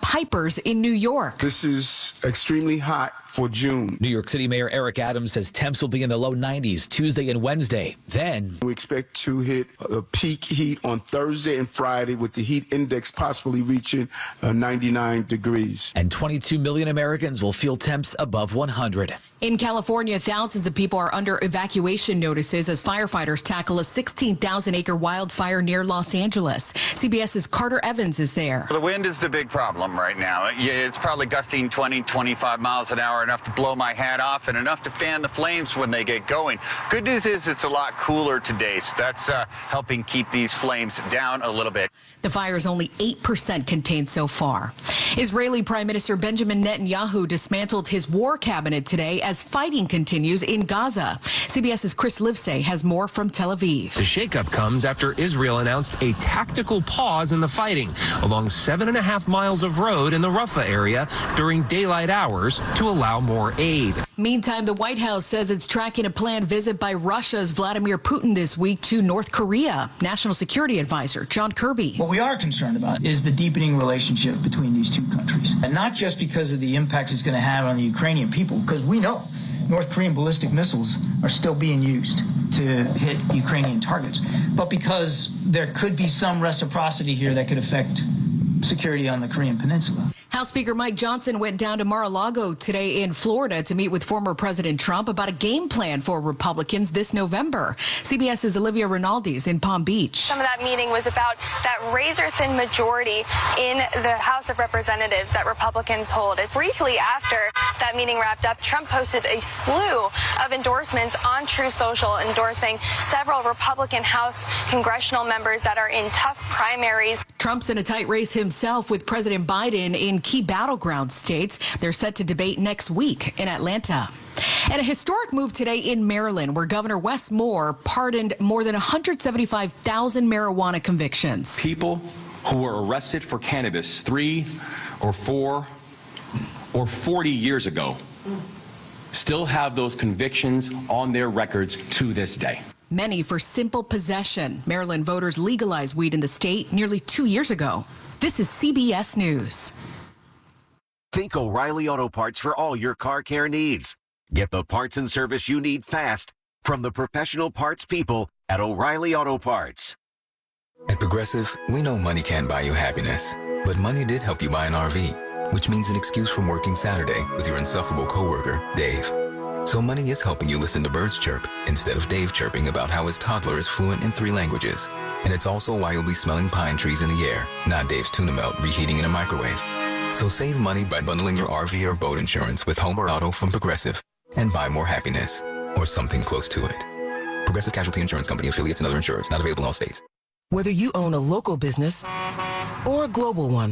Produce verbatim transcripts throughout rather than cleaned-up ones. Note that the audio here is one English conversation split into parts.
pipers in New York. This is extremely hot for June. New York City Mayor Eric Adams says temps will be in the low nineties Tuesday and Wednesday. Then we expect to hit a peak heat on Thursday and Friday with the heat index possibly reaching uh, ninety-nine degrees. And twenty-two million Americans will feel temps above one hundred. In California, thousands of people are under evacuation notices as firefighters tackle a sixteen thousand acre wildfire near Los Angeles. CBS's Carter Evans is there. The wind is the big problem right now. It's probably gusting twenty, twenty-five miles an hour, enough to blow my hat off and enough to fan the flames when they get going. Good news is it's a lot cooler today, so that's uh, helping keep these flames down a little bit. The fire is only eight percent contained so far. Israeli Prime Minister Benjamin Netanyahu dismantled his war cabinet today as fighting continues in Gaza. CBS's Chris Livesay has more from Tel Aviv. The shakeup comes after Israel announced a tactical pause in the fighting along seven and a half miles of road in the Rafah area during daylight hours to allow more aid. Meantime, the White House says it's tracking a planned visit by Russia's Vladimir Putin this week to North Korea. National Security Advisor John Kirby. What we are concerned about is the deepening relationship between these two countries. And not just because of the impacts it's going to have on the Ukrainian people, because we know North Korean ballistic missiles are still being used to hit Ukrainian targets, but because there could be some reciprocity here that could affect security on the Korean Peninsula. House Speaker Mike Johnson went down to Mar-a-Lago today in Florida to meet with former President Trump about a game plan for Republicans this November. CBS's Olivia Rinaldi's in Palm Beach. Some of that meeting was about that razor-thin majority in the House of Representatives that Republicans hold. Briefly after that meeting wrapped up, Trump posted a slew of endorsements on Truth Social, endorsing several Republican House congressional members that are in tough primaries. Trump's in a tight race himself with President Biden in key battleground states. They're set to debate next week in Atlanta. And a historic move today in Maryland, where Governor Wes Moore pardoned more than one hundred seventy-five thousand marijuana convictions. People who were arrested for cannabis three or four or forty years ago still have those convictions on their records to this day. Many for simple possession. Maryland voters legalized weed in the state nearly two years ago. This is C B S News. Think O'Reilly Auto Parts for all your car care needs. Get the parts and service you need fast from the professional parts people at O'Reilly Auto Parts. At Progressive, we know money can't buy you happiness, but money did help you buy an R V, which means an excuse from working Saturday with your insufferable coworker, Dave. So money is helping you listen to birds chirp instead of Dave chirping about how his toddler is fluent in three languages. And it's also why you'll be smelling pine trees in the air, not Dave's tuna melt reheating in a microwave. So save money by bundling your R V or boat insurance with home or auto from Progressive and buy more happiness, or something close to it. Progressive Casualty Insurance Company, affiliates, and other insurers. Not available in all states. Whether you own a local business or a global one,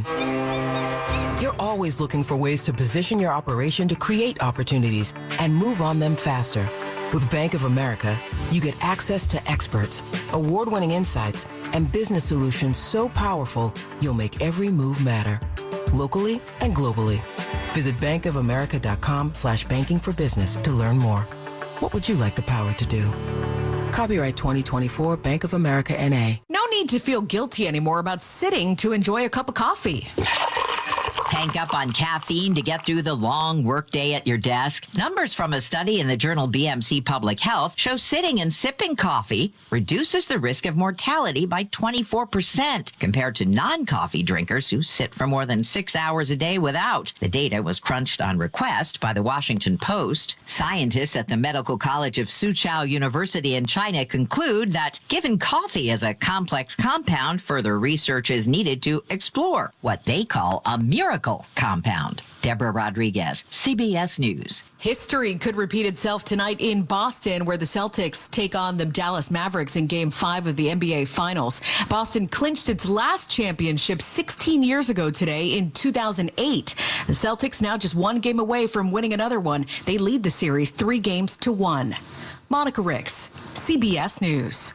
you're always looking for ways to position your operation to create opportunities and move on them faster. With Bank of America, you get access to experts, award-winning insights, and business solutions so powerful, you'll make every move matter, locally and globally. Visit bankofamerica.com slash banking for business to learn more. What would you like the power to do? Copyright twenty twenty-four, Bank of America, N A. No need to feel guilty anymore about sitting to enjoy a cup of coffee. Tank up on caffeine to get through the long workday at your desk. Numbers from a study in the journal B M C Public Health show sitting and sipping coffee reduces the risk of mortality by twenty-four percent compared to non-coffee drinkers who sit for more than six hours a day without. The data was crunched on request by the Washington Post. Scientists at the Medical College of Soochow University in China conclude that given coffee is a complex compound, further research is needed to explore what they call a miracle compound. Deborah Rodriguez, C B S News. History could repeat itself tonight in Boston, where the Celtics take on the Dallas Mavericks in Game five of the N B A Finals. Boston clinched its last championship sixteen years ago today in two thousand eight. The Celtics now just one game away from winning another one. They lead the series three games to one. Monica Ricks, C B S News.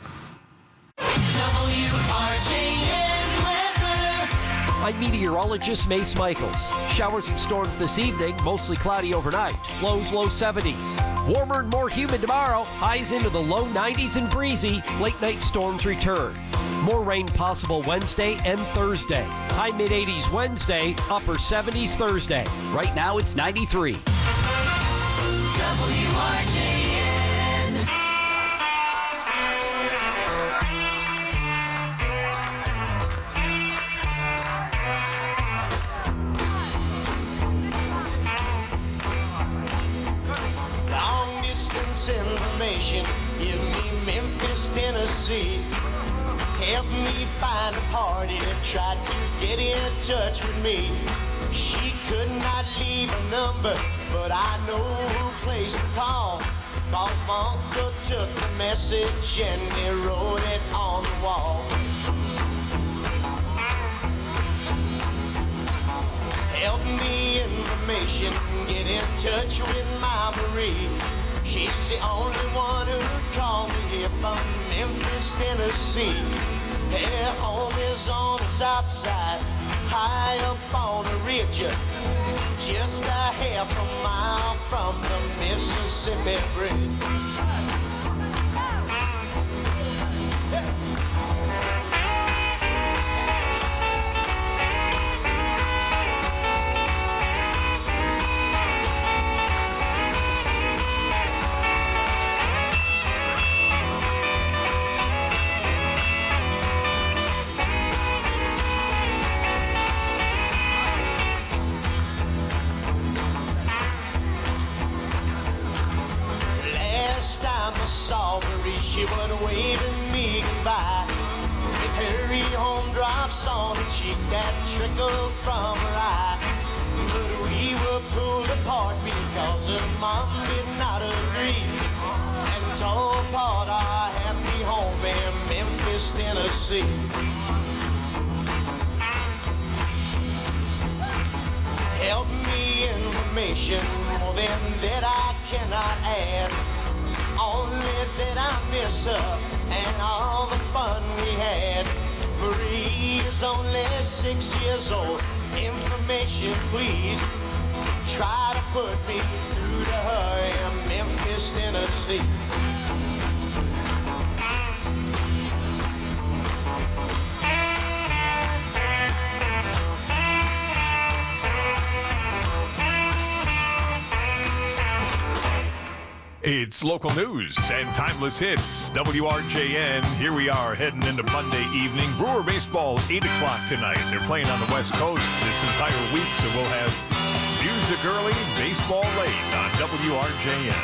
I'm meteorologist Mace Michaels. Showers and storms this evening, mostly cloudy overnight. Lows low seventies. Warmer and more humid tomorrow. Highs into the low nineties and breezy. Late night storms return. More rain possible Wednesday and Thursday. High mid eighties Wednesday, upper seventies Thursday. Right now it's ninety-three. W R J N. Long distance information, give me Memphis, Tennessee. Help me find a party that tried to get in touch with me. She could not leave a number, but I know who place to call. Cause my uncle took the message and he wrote it on the wall. Help me information, get in touch with my Marie. She's the only one who called me here from Memphis, Tennessee. Their home is on the south side, high up on a ridge, just a half a mile from the Mississippi Bridge. She was waving me goodbye with her home drops on her cheek that trickled from her eye. But we were pulled apart because her mom did not agree and tore apart our happy home in Memphis, Tennessee. Help me information, more than that I cannot add. Only that I miss her and all the fun we had. Marie is only six years old. Information, please. Try to put me through to her in Memphis, Tennessee. It's local news and timeless hits. W R J N, here we are heading into Monday evening. Brewer baseball, eight o'clock tonight. They're playing on the West Coast this entire week, so we'll have music early, baseball late on W R J N.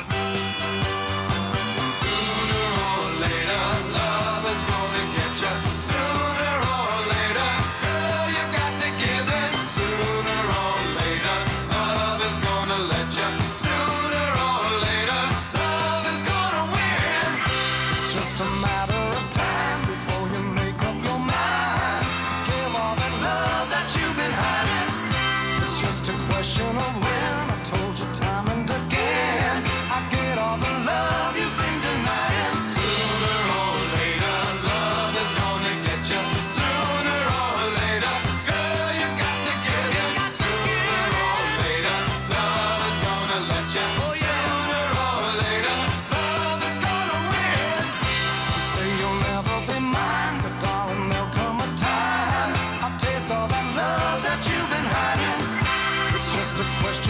Sooner or later, love is gonna get you. Sooner or later, girl, you got to give in. Sooner or later, love is gonna let you. Sooner or later, love is gonna win. It's just a matter of time before you make up your mind. Give all that love that you've been hiding. It's just a question of when. I've told you time and again. I get all the love you've been denying. Sooner or later, love is gonna get you. Sooner or later, girl, you got to give in. Sooner or later, love is gonna let you. Sooner or later, love is gonna win. You say you'll never be mine, but darling, there'll come a time I'll taste all that love that you've been hiding. It's just a question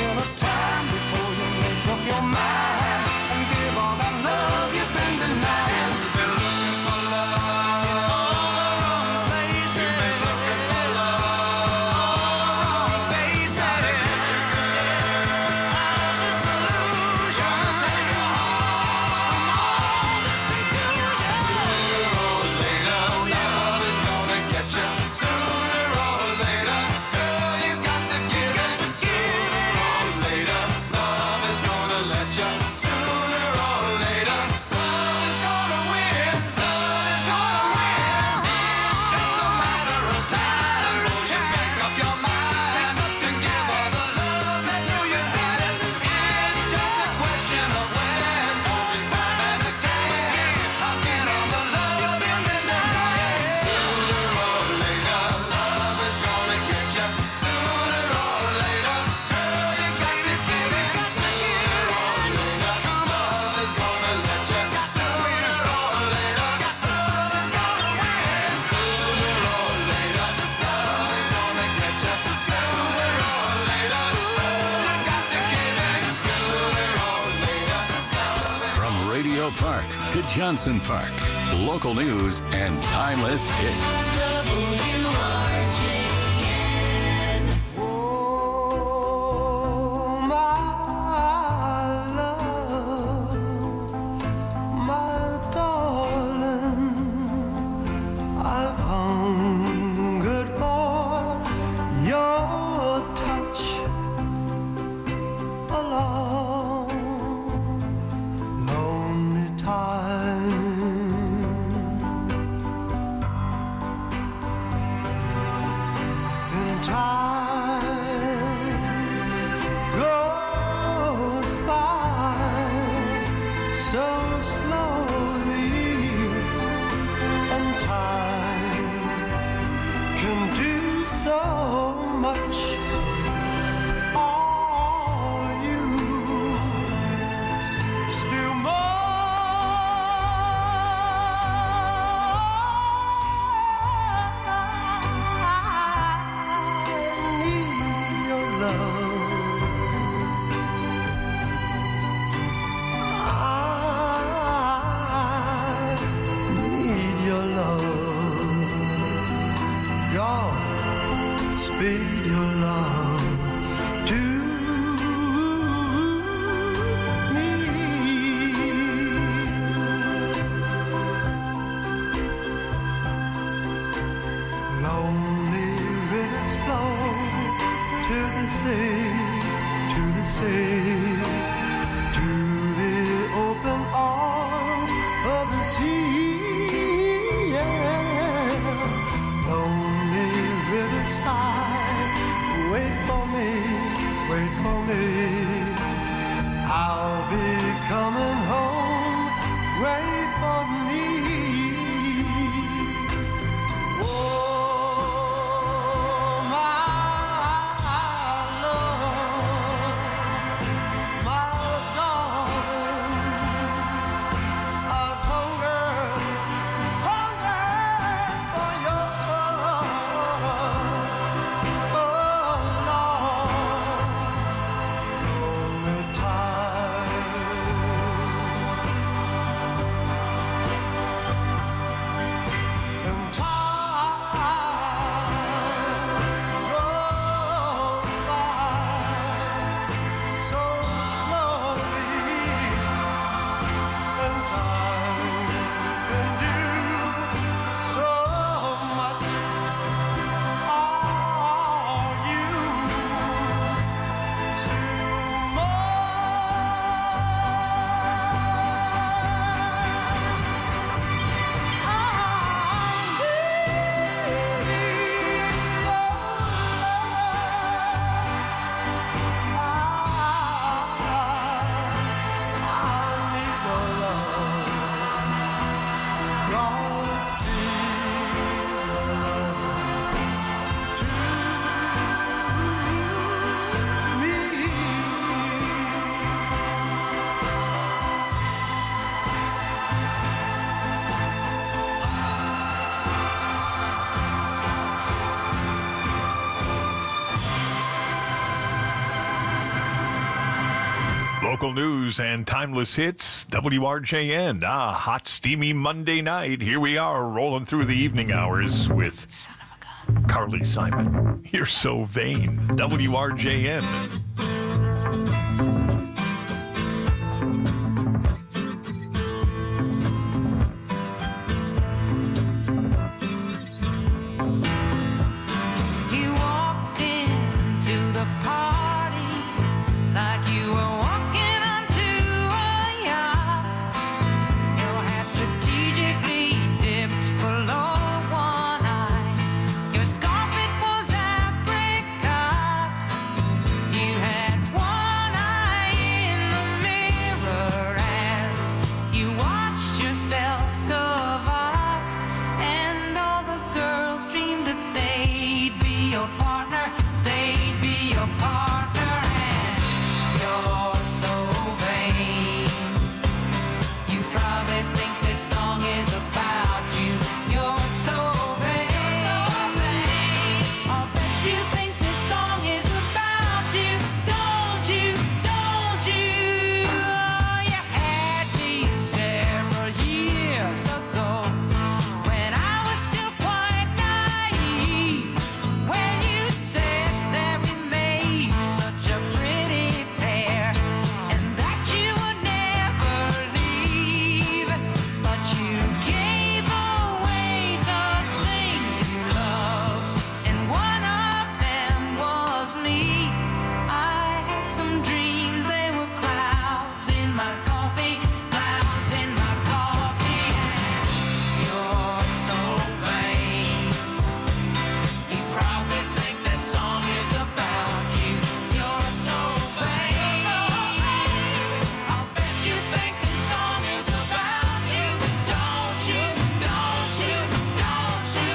Memorial Park to Johnson Park. Local news and timeless hits. W R J N. Oh, my love, my darling, I've hungered for your touch a long, lonely time. And time goes by so slowly, and time can do so much. Are you still mine? Need your love. I need your love. God, speed your love to me. Lonely rivers flow to the sea, to the sea, to the open arms of the sea. Yeah. Lonely riverside, wait for me, wait for me. I'll be coming home, wait for me. Oh, my love, my darling, I've hungered, hungered for your touch. Oh, Lord, only time. And time goes by so slowly, and time can do so much. Are you still Local news and timeless hits, W R J N. Ah, hot, steamy Monday night. Here we are, rolling through the evening hours with Carly Simon. You're so vain. W R J N. You walked into the party like you were walking onto a yacht. Your hat strategically dipped below one eye. Your scarf, it was apricot. You had one eye in the mirror as you watched yourself carve out. And all the girls dreamed that they'd be your partner, they'd be your partner, and you're so vain. You probably think this song is about you. You're so vain. You're so vain. I'll bet you think this song is about you. Don't you? Don't you? Oh, you had me said. some dreams, they were clouds in my coffee, clouds in my coffee. You're so vain. You probably think this song is about you. You're so vain. I'll bet you think this song is about you. Don't you? Don't you? Don't you?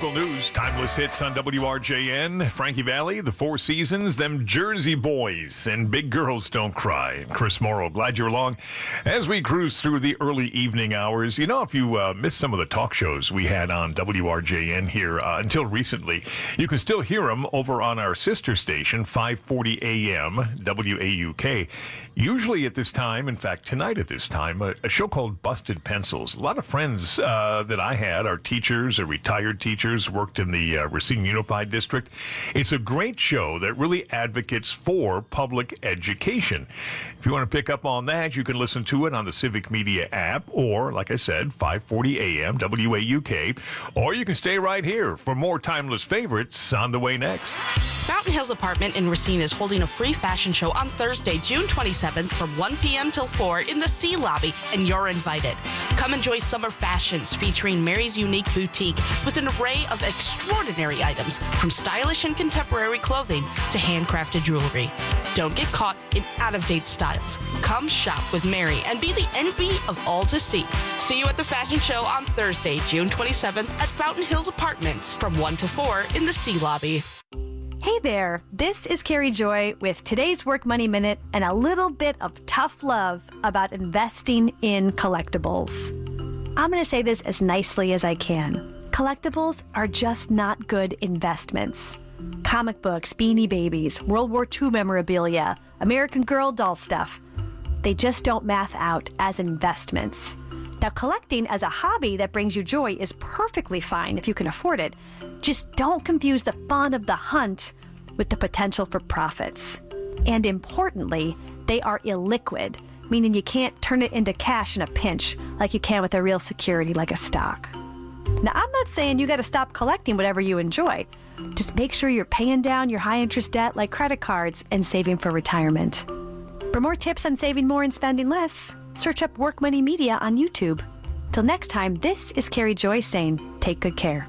Local news, timeless hits on W R J N. Frankie Valli, the Four Seasons, them Jersey boys, and Big Girls Don't Cry. And Chris Morrow, glad you're along as we cruise through the early evening hours. You know, if you uh, missed some of the talk shows we had on W R J N here uh, until recently, you can still hear them over on our sister station, five forty A M, W A U K. Usually at this time, in fact, tonight at this time, a, a show called Busted Pencils. A lot of friends uh, that I had are teachers or retired teachers, worked in the uh, Racine Unified District. It's a great show that really advocates for public education. If you want to pick up on that, you can listen to it on the Civic Media app or, like I said, five forty A M, W A U K, or you can stay right here for more timeless favorites on the way next. Fountain Hills Apartment in Racine is holding a free fashion show on Thursday, June twenty-seventh from one p.m. till four in the C Lobby, and you're invited. Come enjoy summer fashions featuring Mary's Unique Boutique with an array of extraordinary items from stylish and contemporary clothing to handcrafted jewelry. Don't get caught in out-of-date styles. Come shop with Mary and be the envy of all to see. See you at the fashion show on Thursday, June twenty-seventh at Fountain Hills Apartments from one to four in the C Lobby. Hey there, this is Carrie Joy with today's Work Money Minute and a little bit of tough love about investing in collectibles. I'm going to say this as nicely as I can. Collectibles are just not good investments. Comic books, Beanie Babies, World War Two memorabilia, American Girl doll stuff, they just don't math out as investments. Now, collecting as a hobby that brings you joy is perfectly fine if you can afford it. Just don't confuse the fun of the hunt with the potential for profits. And importantly, they are illiquid, meaning you can't turn it into cash in a pinch like you can with a real security like a stock. Now, I'm not saying you got to stop collecting whatever you enjoy. Just make sure you're paying down your high-interest debt like credit cards and saving for retirement. For more tips on saving more and spending less, search up Work Money Media on YouTube. Till next time, this is Carrie Joy saying, take good care.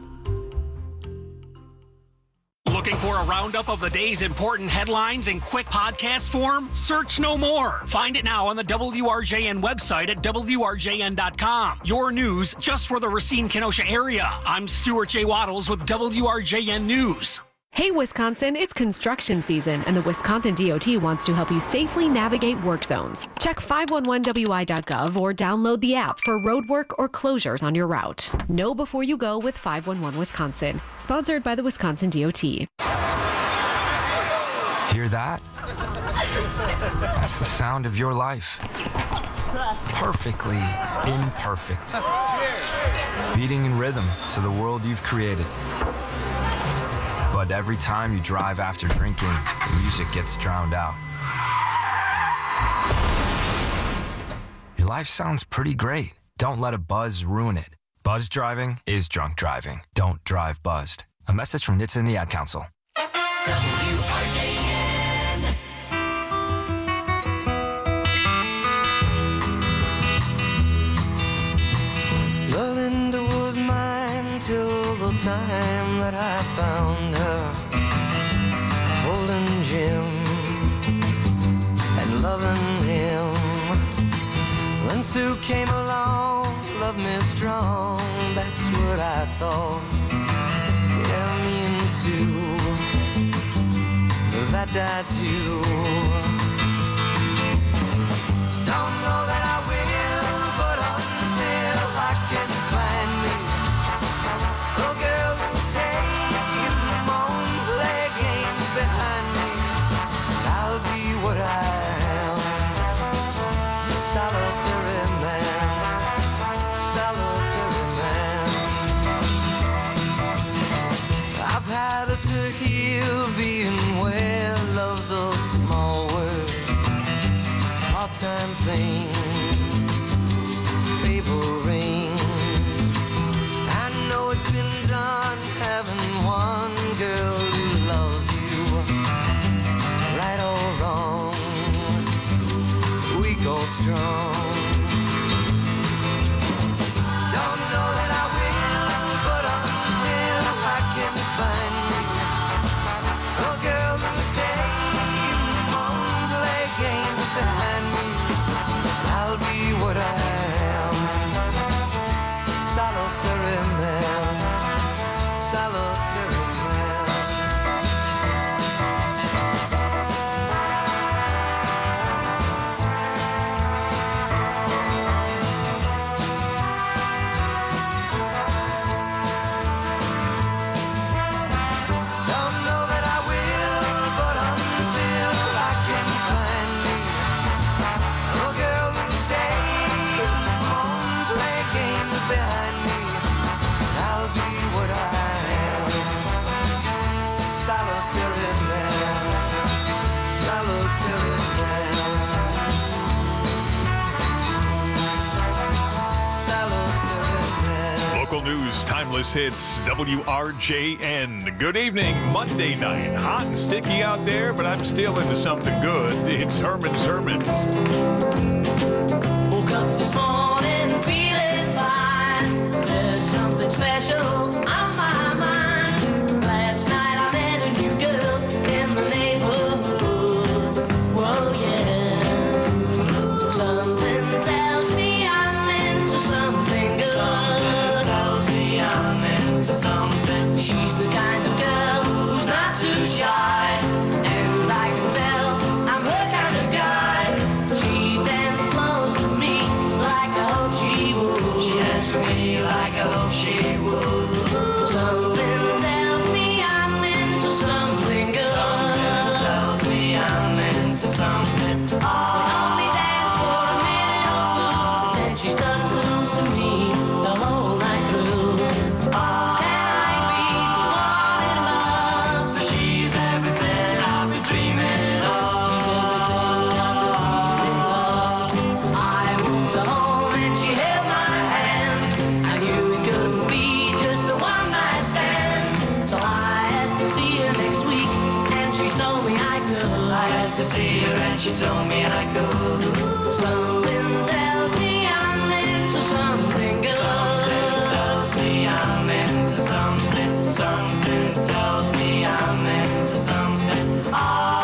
Looking for a roundup of the day's important headlines in quick podcast form? Search no more. Find it now on the W R J N website at W R J N dot com. Your news just for the Racine-Kenosha area. I'm Stuart J. Waddles with W R J N News. Hey, Wisconsin, it's construction season, and the Wisconsin D O T wants to help you safely navigate work zones. Check five one one W I dot gov or download the app for road work or closures on your route. Know before you go with five one one Wisconsin. Sponsored by the Wisconsin D O T. Hear that? That's the sound of your life. Perfectly imperfect. Beating in rhythm to the world you've created. But every time you drive after drinking, the music gets drowned out. Your life sounds pretty great. Don't let a buzz ruin it. Buzz driving is drunk driving. Don't drive buzzed. A message from N H T S A and the Ad Council. W R J N. Belinda was mine till the time that I found her, holding Jim and loving him. When Sue came along, loved me strong, that's what I thought. Yeah, me and Sue, that I do. Don't know that I will, but until I can find me a girl who'll stay and won't play games behind me, I'll be what I am, a solitary man, solitary man. I've had it to heal being where love's a small word, part-time thing, paper ring. I know it's been done having one girl who loves you, right or wrong, weak or strong. Don't know that I will, but until I can find me a girl who'll stay and won't play games behind me, Local news, timeless hits, W R J N. Good evening, Monday night. Hot and sticky out there, but I'm still into something good. It's Herman's Sermons. Woke up this morning feeling fine. There's something special on my mind. Last night I met a new girl in the neighborhood. Whoa, yeah. Something tells me I'm into something good. Something tells me I'm into something. She's the kind of girl who's not too shy. And I can tell I'm her kind of guy. She dances close to me like I hope she would. She dances with me like I hope she would. Something tells me I'm into something good. Something tells me I'm into something. We only dance for a minute or two, then she stuck close to me the whole night through. Can I be the one in love? She's everything I've been dreaming of. She's everything I've been dreaming of. I went to home and she held my hand. I knew it couldn't be just a one night stand. So I asked to see her next week, and she told me I could. I asked to see her and she told me I could. Something tells me I'm into something good. Something tells me I'm into something. Something tells me I'm into something. Ah.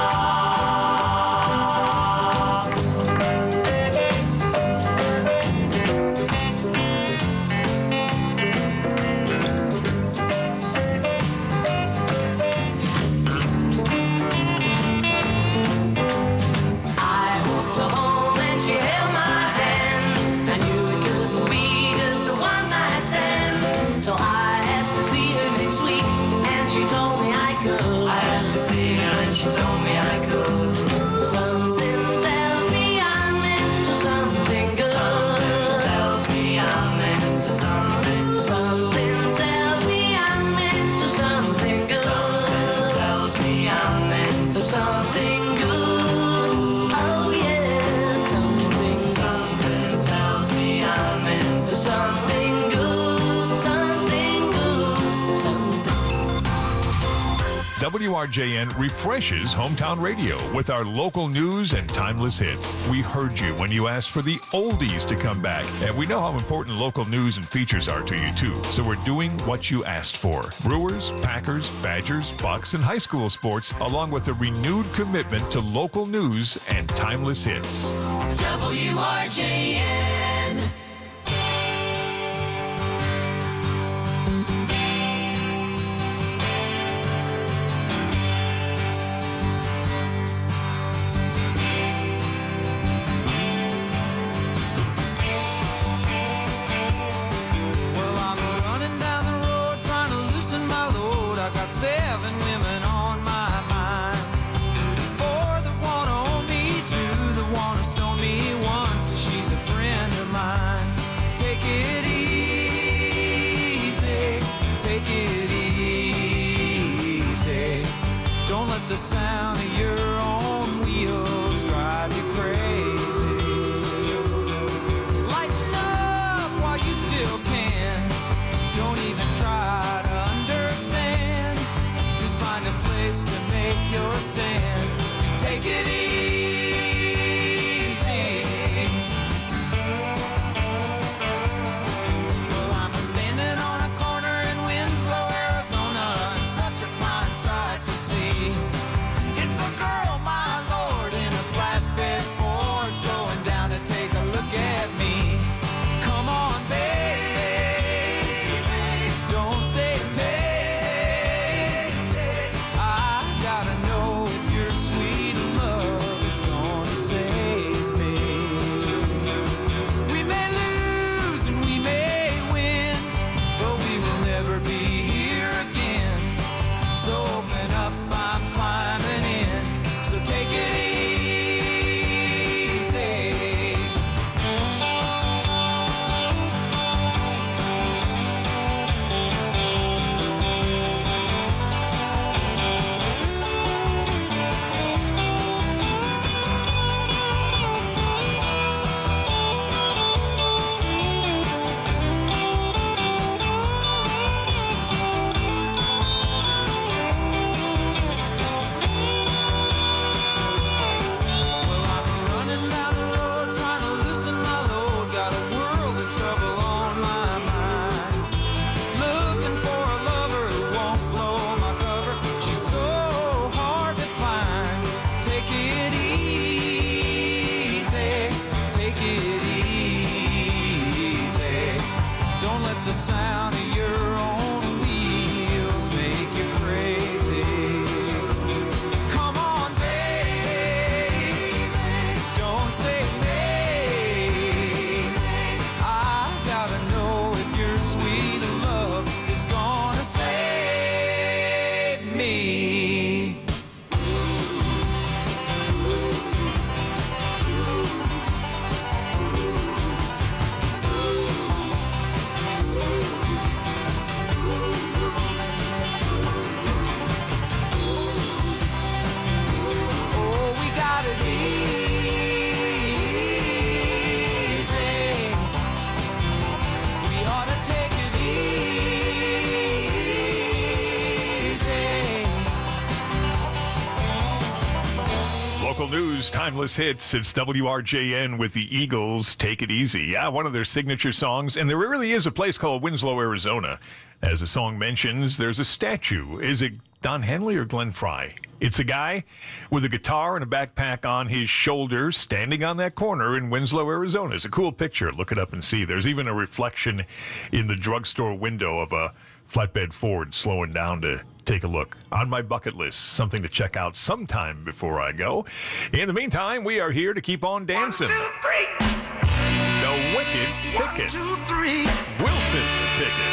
I walked her home and she held my hand. I knew it couldn't be just a one night stand. So I asked to see her next week, and she told me I could. I asked to see her and she told me I could. Something tells me I'm into something good. Something tells me I'm into something. Something tells me I'm into something good. Something tells me I'm into something good. Oh yeah, something. Something tells me I'm into something good. Something good. Something. W R J N refreshes hometown radio with our local news and timeless hits. We heard you when you asked for the oldies to come back, and we know how important local news and features are to you too. So we're doing what you asked for. Brewers, Packers, Badgers, Bucks, and high school sports, along with a renewed commitment to local news and timeless hits. W R J N. Well, I'm running down the road trying to loosen my load. I got seven women on my mind. Four that wanna own me, two that wanna stone me, one says she's a friend of mine. Take it easy, take it easy. Don't let the sound of your own wheels drive you crazy. Lighten up while you still can. Don't even try to understand. Just find a place to make your stand. Take it easy. Well, I'm standing on a corner in Winslow, Arizona, and such a fine sight to see. It's a girl, my lord, in a flatbed Ford, slowing down to take a look at me. Come on, baby, don't say baby. I gotta know if you're Local news, timeless hits. It's W R J N with the Eagles. Take it easy. Yeah, one of their signature songs. And there really is a place called Winslow, Arizona. As the song mentions, there's a statue. Is it Don Henley or Glenn Fry? It's a guy with a guitar and a backpack on his shoulders standing on that corner in Winslow, Arizona. It's a cool picture. Look it up and see. There's even a reflection in the drugstore window of a flatbed Ford slowing down to take a look. On my bucket list, something to check out sometime before I go. In the meantime, we are here to keep on dancing. One, two, three. The Wicked Ticket. One, two, three. Wilson the Ticket.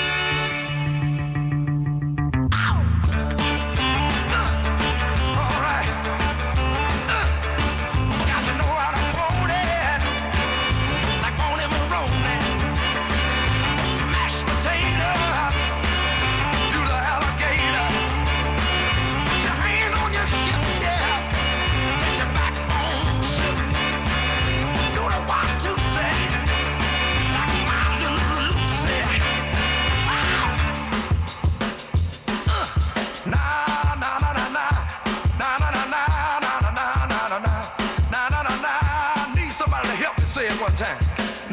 Say it one time.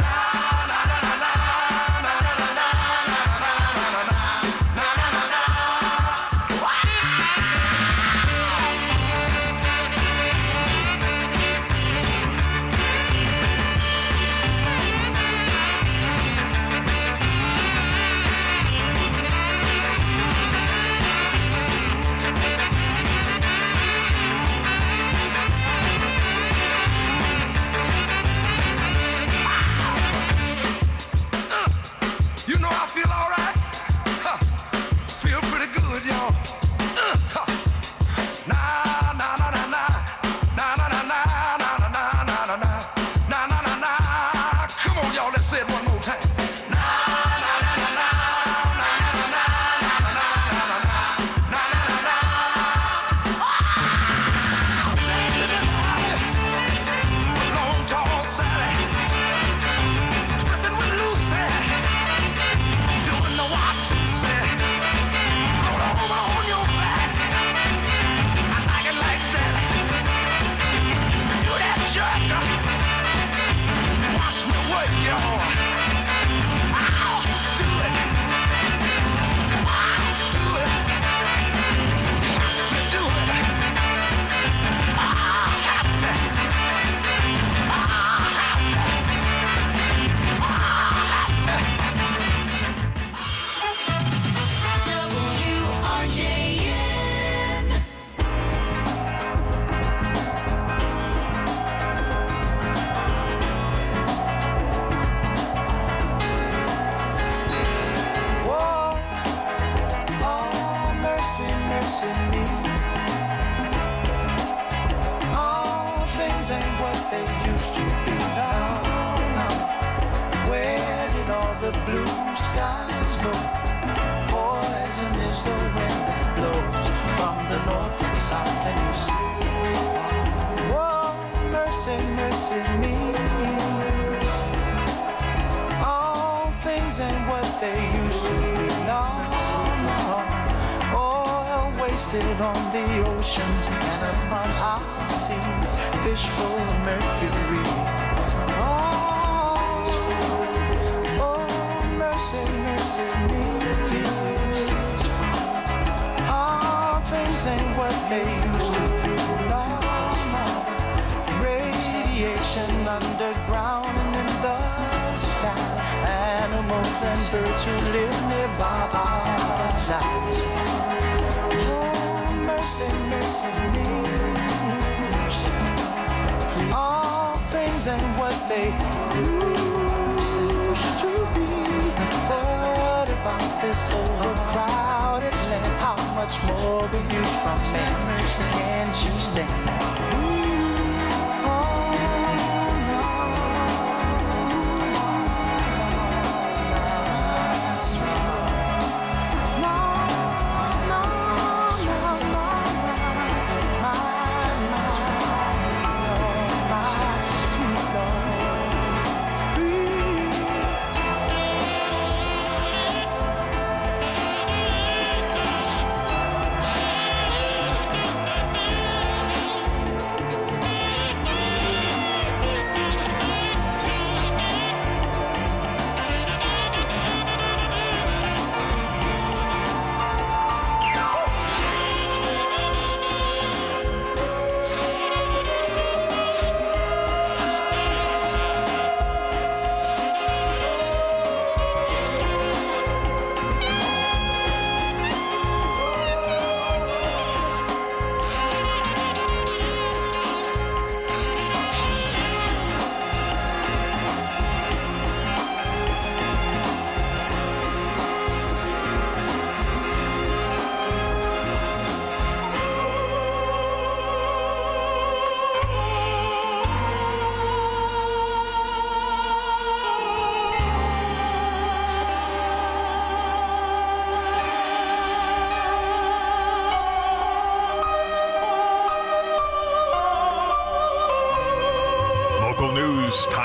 On the oceans and upon our seas, fish full of mercury. Oh, oh, mercy, mercy me. All things ain't what they used to be. Lost radiation underground and in the sky. Animals and birds who live nearby our lives. Mercy, mercy me. All things ain't what they used to be. What about this overcrowded land? How much more will you from me? Can't you stand?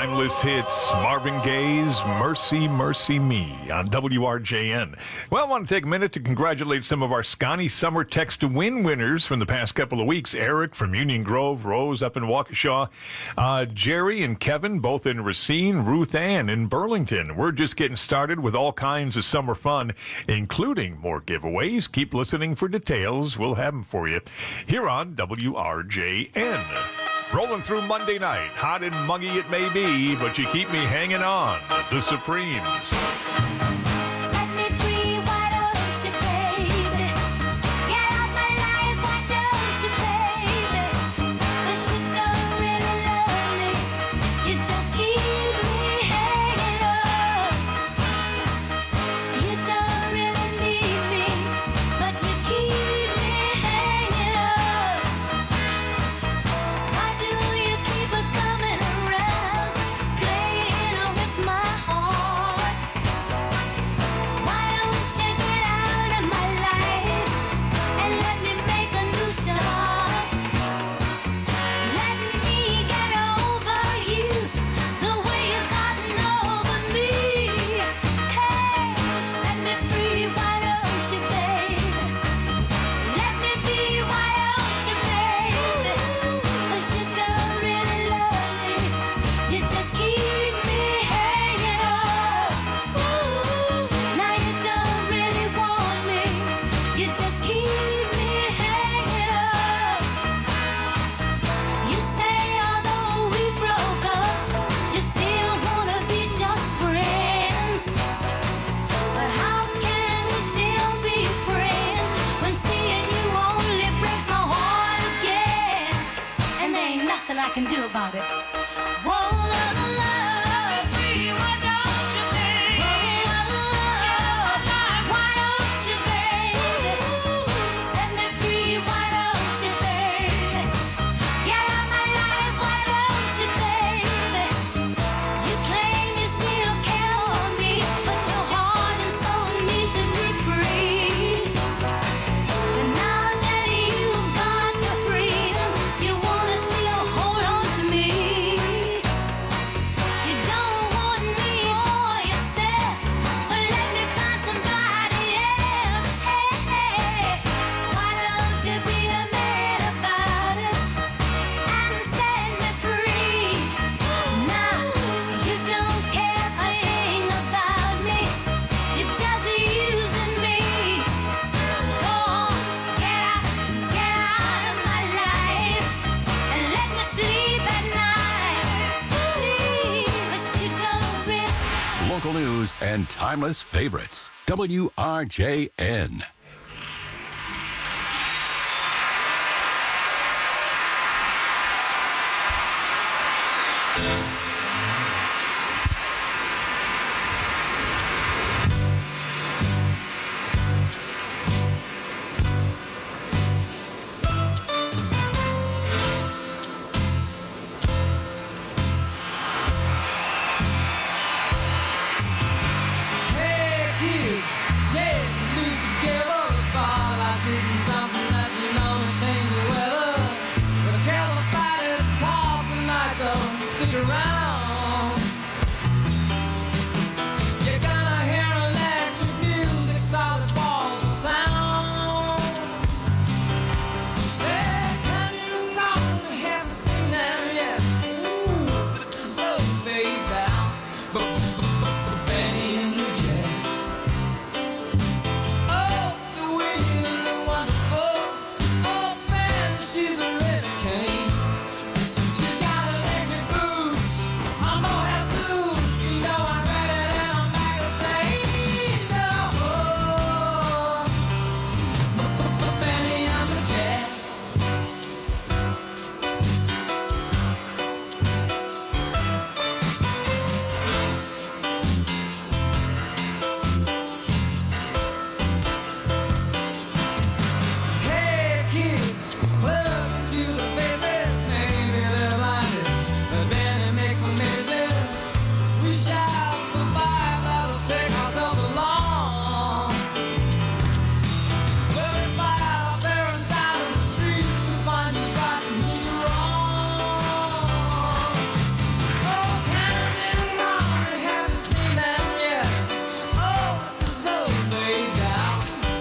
Timeless hits, Marvin Gaye's Mercy, Mercy Me on W R J N. Well, I want to take a minute to congratulate some of our Scotty Summer Text to Win winners from the past couple of weeks. Eric from Union Grove, Rose up in Waukesha, uh, Jerry and Kevin both in Racine, Ruth Ann in Burlington. We're just getting started with all kinds of summer fun, including more giveaways. Keep listening for details. We'll have them for you here on W R J N. Rolling through Monday night, hot and muggy it may be, but you keep me hanging on. The Supremes. Can do about it. Whoa, News and timeless favorites. W R J N. Hey kids, say, lose together.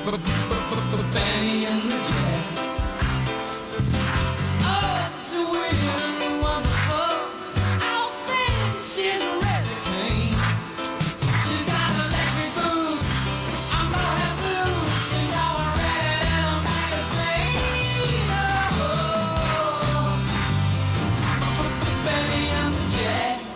Benny and the Jets. Oh, sweet and wonderful. Oh, baby, she's a really queen. She's got electric boots. I'm gonna have suits and go around magazine. Oh, Benny and the Jets.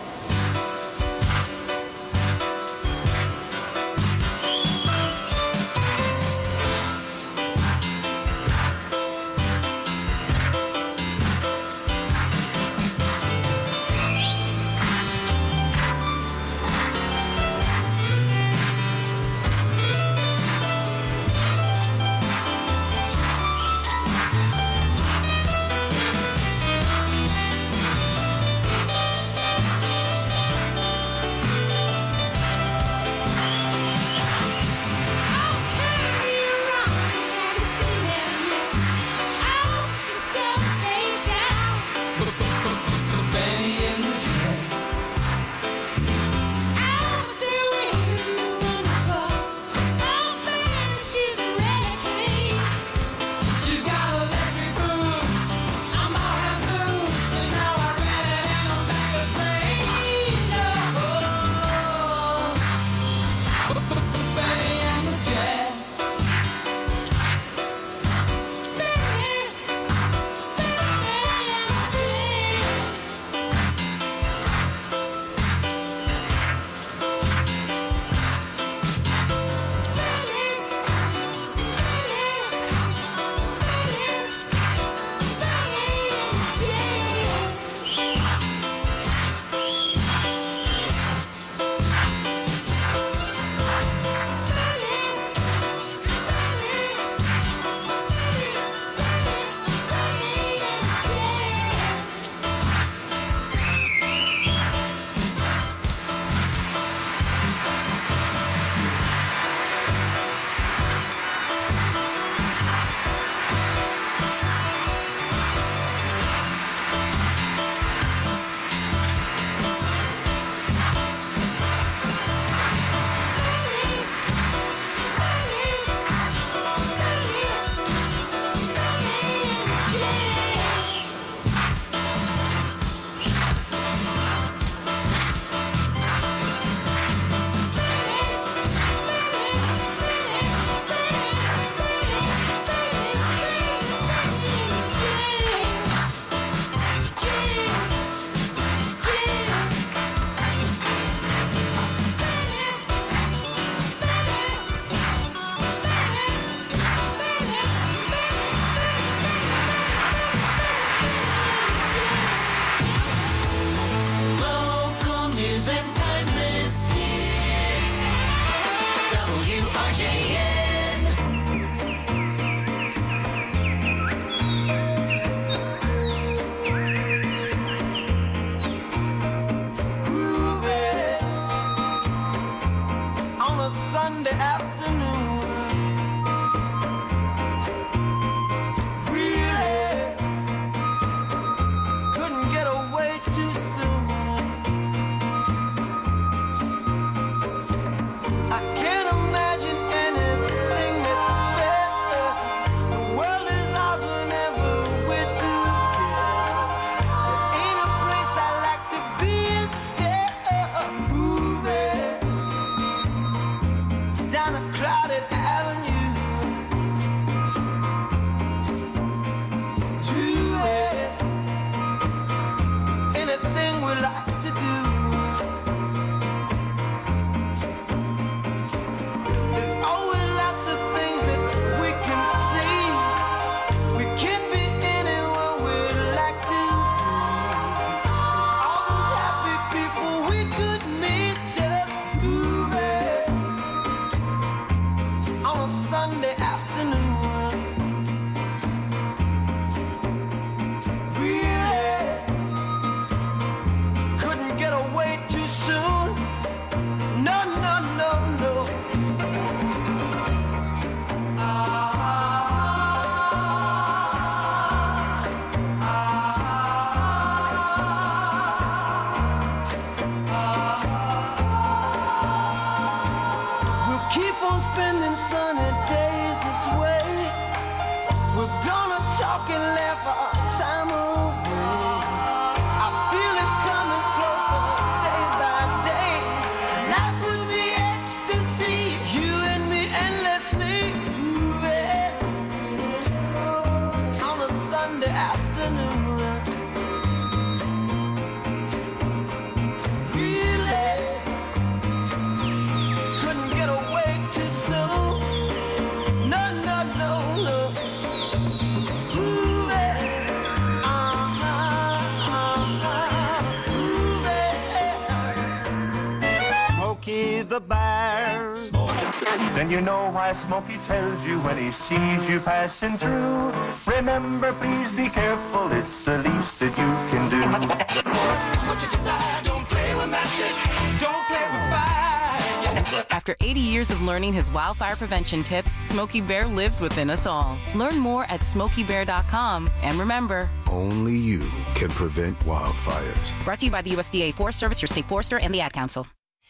this way. We're gonna talk and laugh our time away. I feel it coming closer day by day. Life would be ecstasy, you and me endlessly moving on a Sunday afternoon. Really couldn't get away too soon. No, no, no, no. Smokey the Bear. Then you know why Smokey tells you when he sees you passing through. Remember, please be careful, it's the least that you can do. What you desire, don't play with matches, don't play with fire. After eighty years of learning his wildfire prevention tips, Smokey Bear lives within us all. Learn more at smokey bear dot com. And remember, only you can prevent wildfires. brought to you by the U S D A Forest Service, your state forester, and the Ad Council.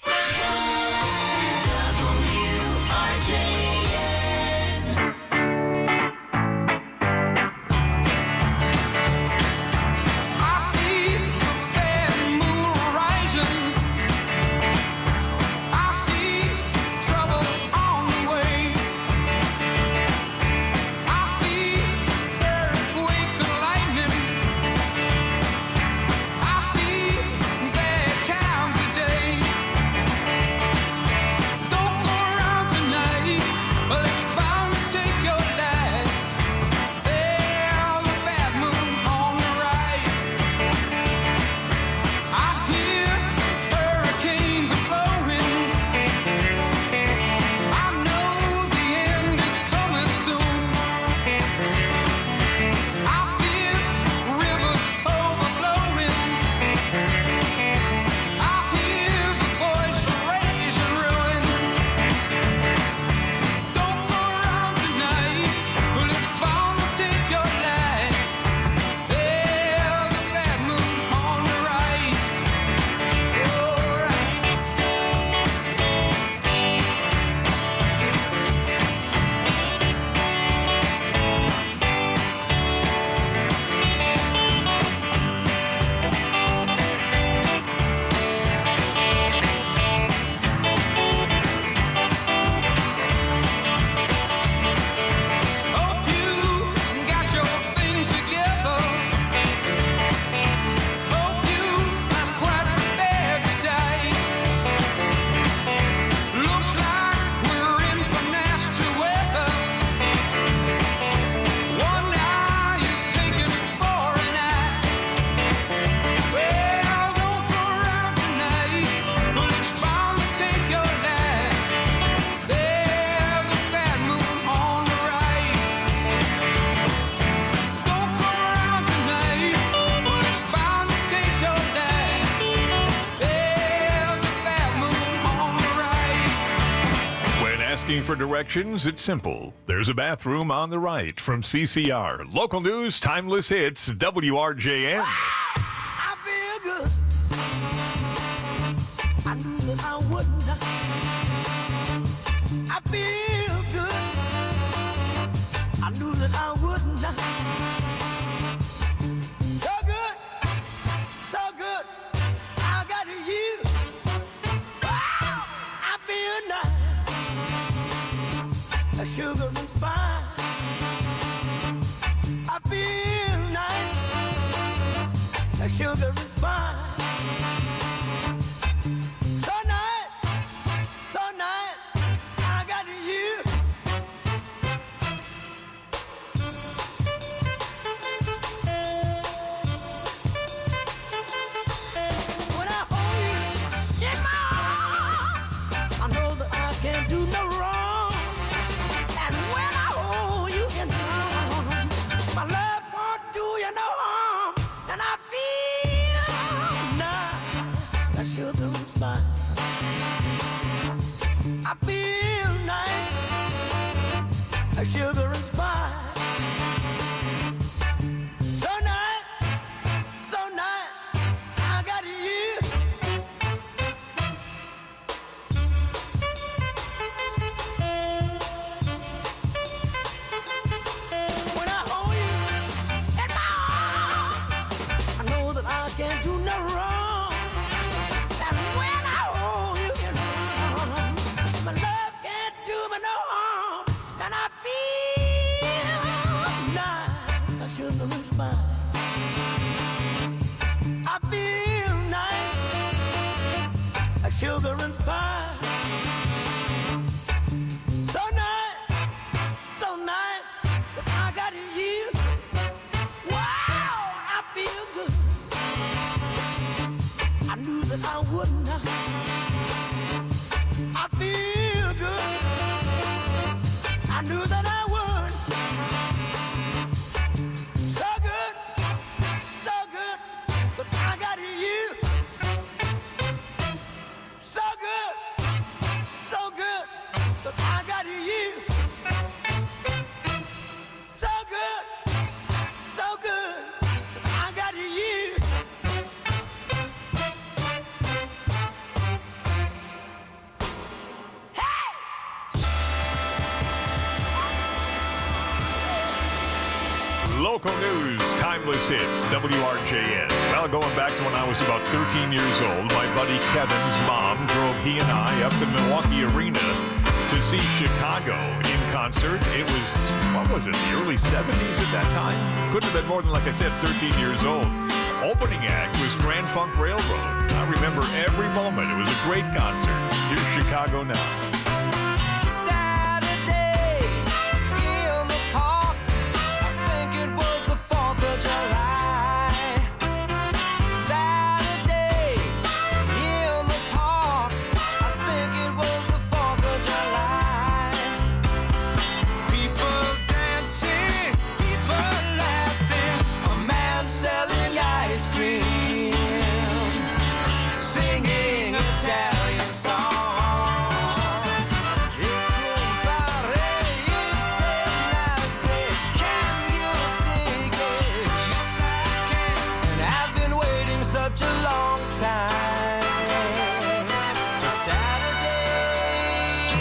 For directions, it's simple. There's a bathroom on the right from C C R. Local news, timeless hits, W R J N. I feel good. I knew that I wouldn't. I feel good. I knew that I wouldn't. So good, so good. I got you. Wow, I feel nice. A sugar and spice. I feel nice. A sugar and spice. So nice, so nice. I got you. When I hold you in my arms, I know that I can't do no wrong. My love won't do you no harm, and I feel nice. That sugar and spice. I feel nice. That sugar and spice. So nice, so nice. I got you. fine. I feel nice, like sugar and spice. So nice, so nice, that I got you. Wow, I feel good. I knew that I would not. I feel good. I knew that I would. So good, so good, but I got you. So good, so good, but I got you. So good, so good, but I got you. Local news, timeless hits, W R J N. Well, going back to when I was about thirteen years old, my buddy Kevin's mom drove he and I up to Milwaukee Arena to see Chicago in concert. It was, what was it, the early seventies at that time? Couldn't have been more than, like I said, thirteen years old. Opening act was Grand Funk Railroad. I remember every moment. It was a great concert. Here's Chicago now. Saturday in the park, I think it was the fourth of July. Saturday in the park, I think it was the fourth of July. People dancing, people laughing, a man selling ice cream, singing Italian songs. Such a long time for Saturday.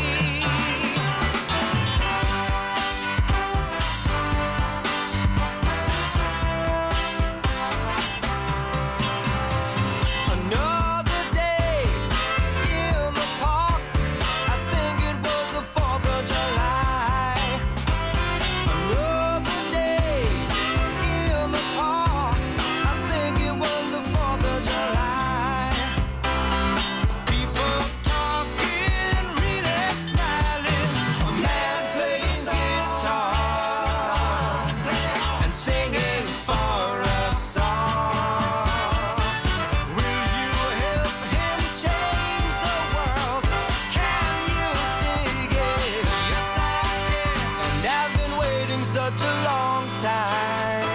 Another day in the park, I think it was the fourth of July. Another day in the park, I think it was the fourth of July. People talking, really smiling. A man plays guitar and singing for a song. Will you help him change the world? Can you dig it? Yes, I can. And I've been waiting such a long time.